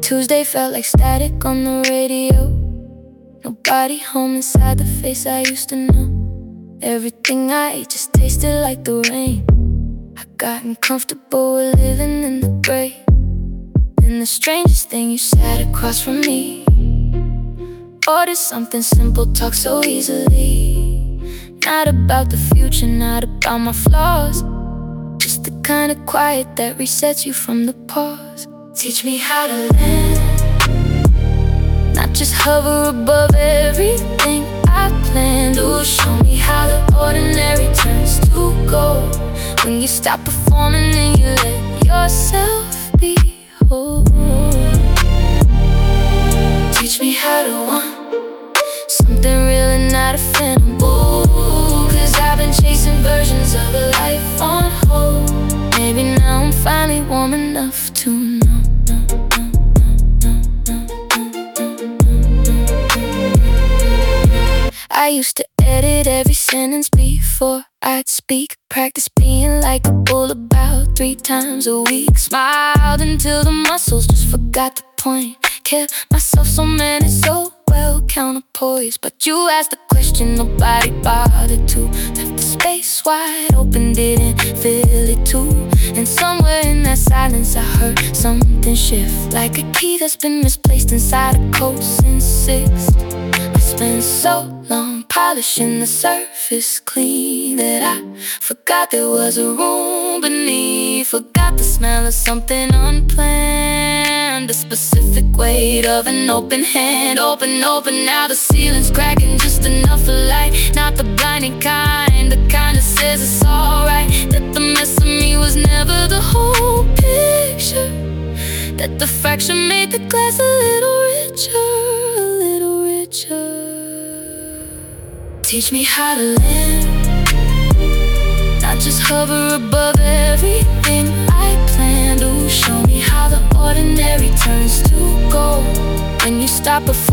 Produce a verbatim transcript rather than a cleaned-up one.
Tuesday felt like static on the radio. Nobody home inside the face I used to know. Everything I ate just tasted like the rain. I gotten comfortable with living in the gray. And the strangest thing, you sat across from me. Ordered something simple, talk so easily. Not about the future, not about my flaws. Just the kind of quiet that resets you from the pause. Teach me how to land, not just hover above everything I planned. Ooh, show me how the ordinary turns to gold. When you stop performing and you let yourself be whole. Teach me how to want something real and not a phantom. Ooh, cause I've been chasing versions of a life on hold. Maybe now I'm finally warm enough to know. I used to edit every sentence before I'd speak. Practice being like a bull about three times a week. Smiled until the muscles just forgot the point. Kept myself so managed, so well counterpoised. But you asked the question, nobody bothered to. Left the space wide open, didn't feel it too. And somewhere in that silence I heard something shift, like a key that's been misplaced inside a coat since six. I spent so long polishing the surface clean that I forgot there was a room beneath. Forgot the smell of something unplanned, the specific weight of an open hand. Open, open, now the ceiling's cracking just enough for light. Not the blinding kind, the kind that says it's alright. That the mess of me was never the whole picture. That the fraction made the glass a little richer, a little richer. Teach me how to land, not just hover above everything I planned. Ooh, show me how the ordinary turns to gold. When you stop performing